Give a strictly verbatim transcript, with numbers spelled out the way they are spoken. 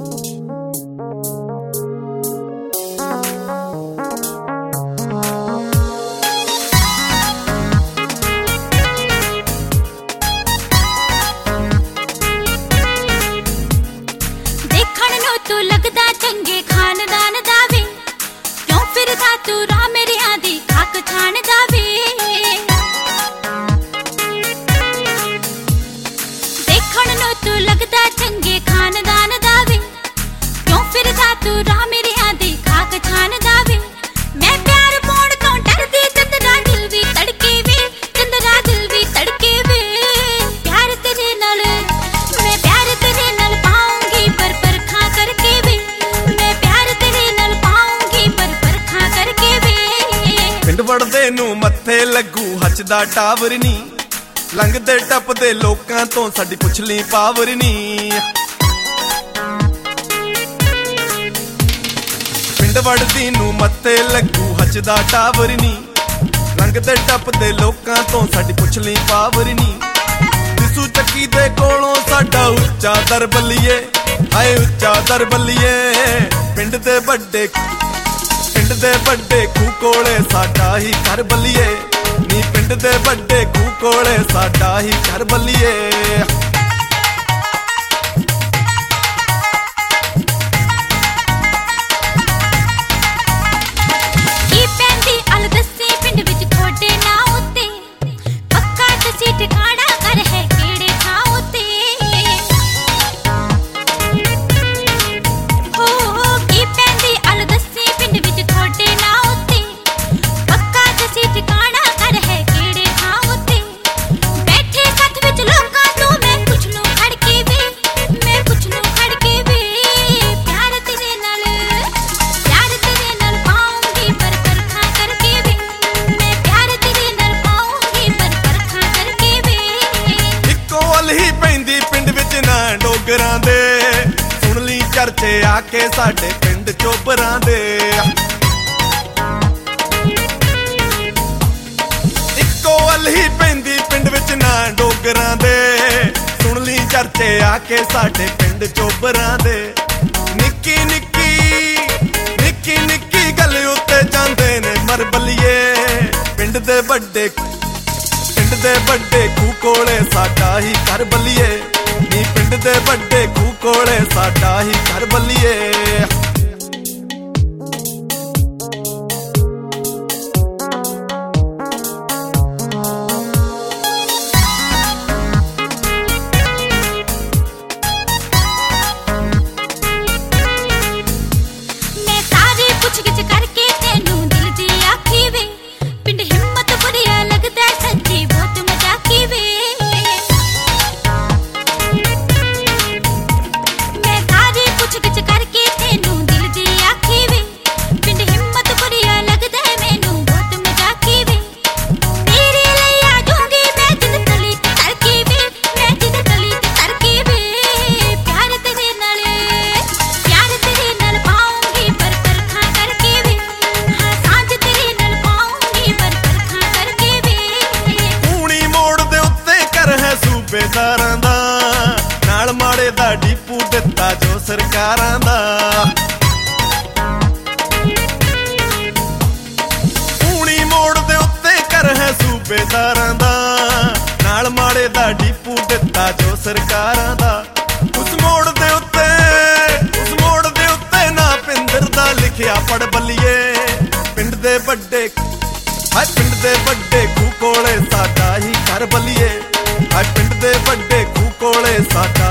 तू लगदा चंगे खानदान दा वे, क्यों फिरदा तू राह मेरियां दी खाक छाण दा वे। देखण नूं तू लगदा चंगे खानदान दा वे, क्यों फिरदा तू राह मेरियां दी खाक छाण दा वे। मैं प्यार पाउण तों डरदी, चंदरा दिल वी तड़के वे, चंदरा दिल वी तड़के वे। प्यार तेरे नाल मैं प्यार तेरे नाल पाऊंगी, पर परखा करके वे। मैं प्यार तेरे नाल पाऊंगी, पर परखा करके वे। पिंड वड़दे नूं मत्थे लगू हचदा टावर नी, लंघदे टपदे लोकां तों साडी पुछ ली पावर नी। पिंड वड़दी नूं मत्थे लगू हचदा टावर नी, लंघदे टपदे लोकां तों साडी पुछ ली पावर नी। दिसू ਚੱਕੀ ਦੇ ਕੋਲੋਂ ਸਾਡਾ ਉੱਚਾ ਦਰ ਬੱਲੀਏ, ਹਾਏ ਉੱਚਾ ਦਰ ਬੱਲੀਏ। ਪਿੰਡ ਦੇ ਵੱਡੇ ਪਿੰਡ ਦੇ ਵੱਡੇ ਖੂਹ ਕੋਲੇ ਸਾਡਾ ਹੀ ਘਰ ਬੱਲੀਏ ਨੀ, ਪਿੰਡ ਦੇ ਵੱਡੇ ਖੂਹ ਕੋਲੇ ਸਾਡਾ ਹੀ ਘਰ ਬੱਲੀਏ। ਕੀ ਪੈਂਦੀ ਅਲ ਦੱਸੀ ਪਿੰਡ ਵਿੱਚ ਤੁਹਾਡੇ ਨਾਂ ਉੱਤੇ, ਪੱਕਾ ਤੁਸੀਂ ਟਿਕਾਣਾ ਕਰ ਹੈ ਕਿਹੜੇ ਥਾਂ ਉੱਤੇ। ਹੋ ਕੀ ਪੈਂਦੀ ਅਲ ਦੱਸੀ ਪਿੰਡ ਵਿੱਚ ਤੁਹਾਡੇ ਨਾਂ ਉੱਤੇ, ਪੱਕਾ ਤੁਸੀਂ ਟਿਕਾਣਾ ਕਰ ਹੈ ਕਿਹੜੇ ਥਾਂ ਉੱਤੇ। ਬੈਠੇ ਸੱਥ ਵਿੱਚ ਲੋਕਾਂ ਤੋਂ ਮੈਂ ਪੁੱਛ ਲੂੰ ਖੜ ਕੇ ਵੇ, ਮੈਂ ਪੁੱਛ ਲੂੰ ਖੜ ਕੇ ਵੇ। ਪਿਆਰ ਤੇਰੇ ਨਾਲ ਪਿਆਰ ਤੇਰੇ ਨਾਲ ਪਾਉਂਗੀ, ਪਰ ਪਰਖਾ ਕਰਕੇ ਵੇ। ਮੈਂ ਪਿਆਰ ਤੇਰੇ ਨਾਲ ਪਾਉਂਗੀ, ਪਰ ਪਰਖਾ ਕਰਕੇ ਵੇ। ਇੱਕੋ ਵੱਲ ਹੀ ਪੈਂਦੀ ਪਿੰਡ ਵਿੱਚ ਨਾ ਡੋਗਰਾਂ ਦੇ, ਸੁਣ ਲਈ ਚਰਚੇ ਆ ਕੇ ਸਾਡੇ ਪਿੰਡ ਚੋਬਰਾਂ ਦੇ। ਇੱਕੋ ਵੱਲ ਹੀ ਪੈਂਦੀ ਪਿੰਡ ਵਿੱਚ ਨਾ ਡੋਗਰਾਂ ਦੇ, ਸੁਣ ਲਈ ਚਰਚੇ ਆ ਕੇ ਸਾਡੇ ਪਿੰਡ ਚੋਬਰਾਂ ਦੇ। ਨਿੱਕੀ ਨਿੱਕੀ ਨਿੱਕੀ ਨਿੱਕੀ ਗੱਲ ਉੱਤੇ ਜਾਂਦੇ ਨੇ ਮਰ ਬੱਲੀਏ, ਪਿੰਡ ਦੇ ਵੱਡੇ ਪਿੰਡ ਦੇ ਵੱਡੇ ਖੂਹ ਕੋਲੇ ਸਾਡਾ ਹੀ ਘਰ ਬੱਲੀਏ ਨੀ, ਪਿੰਡ ਦੇ ਵੱਡੇ ਖੂਹ ਕੋਲੇ ਸਾਡਾ ਹੀ ਘਰ ਬੱਲੀਏ। ਮੈਂ ਸਾਰੀ ਪੁੱਛ ਗਿੱਛ ਕਰਕੇ ਤੈਨੂੰ ਦਿਲ ਦੀ ਆਖੀ ਵੇ, ਪਿੰਡ ਹਿੰਮਤ ਬੁਰੀਆ ਲੱਗਦਾ ਸੱਚੀ ਬਹੁਤ ਮਜ਼ਾਕੀ ਵੇ। ਮੈਂ ਸਾਰੀ ਪੁੱਛ ਗਿੱਛ ਕਰਕੇ ਤੈਨੂੰ ਦਿਲ ਦੀ ਆਖੀ ਵੇ, ਪਿੰਡ ਹਿੰਮਤ ਬੁਰੀਆ ਲੱਗਦਾ ਮੈਨੂੰ ਬਹੁਤ ਮਜ਼ਾਕੀ ਵੇ। ਤੇਰੇ ਲਈ ਆ ਜਾਊਂਗੀ ਮੈਂ ਜਿੱਦ ਤਲੀ ਤੇ ਤੜਕੇ ਵੇ, ਮੈਂ ਜਿੱਦ ਤਲੀ ਤੇ ਤੜਕੇ ਵੇ। ਪਿਆਰ ਤੇਰੇ ਨਾਲ ਪਿਆਰ ਤੇਰੇ ਨਾਲ ਪਾਉਂਗੀ, ਪਰ ਪਰਖਾ ਕਰਕੇ ਵੇ। ਹਾਂ ਸਾਂਝ ਤੇਰੇ ਨਾਲ ਪਾਉਂਗੀ, ਪਰ ਪਰਖਾ ਕਰਕੇ ਵੇ। ਪੂਣੀ ਮੋੜ ਦੇ ਉੱਤੇ ਘਰ ਹੈ ਸੂਬੇਦਾਰਾਂ ਦਾ, ਨਾਲ ਮਾੜੇ ਦਾ ਡੀਪੂ ਦਿੱਤਾ ਜੋ ਸਰਕਾਰਾਂ ਦਾ। ਪੂਣੀ ਮੋੜ ਦੇ ਉੱਤੇ ਘਰ ਹੈ ਸੂਬੇਦਾਰਾਂ ਦਾ, ਨਾਲ ਮਾੜੇ ਦਾ ਡੀਪੂ ਦਿੱਤਾ ਜੋ ਸਰਕਾਰਾਂ ਦਾ। ਉਸ ਮੋੜ ਦੇ ਉੱਤੇ ਉਸ ਮੋੜ ਦੇ ਉੱਤੇ ਨਾ ਪਿੰਦਰ ਦਾ ਲਿਖਿਆ ਪੜ ਬੱਲੀਏ, ਪਿੰਡ ਦੇ ਵੱਡੇ ਹਾਏ ਪਿੰਡ ਦੇ ਵੱਡੇ ਖੂਹ ਕੋਲੇ ਸਾਡਾ ਹੀ ਘਰ ਬੱਲੀਏ, ਹਾਏ ਪਿੰਡ ਦੇ ਵੱਡੇ ਖੂਹ ਕੋਲੇ ਸਾਡਾ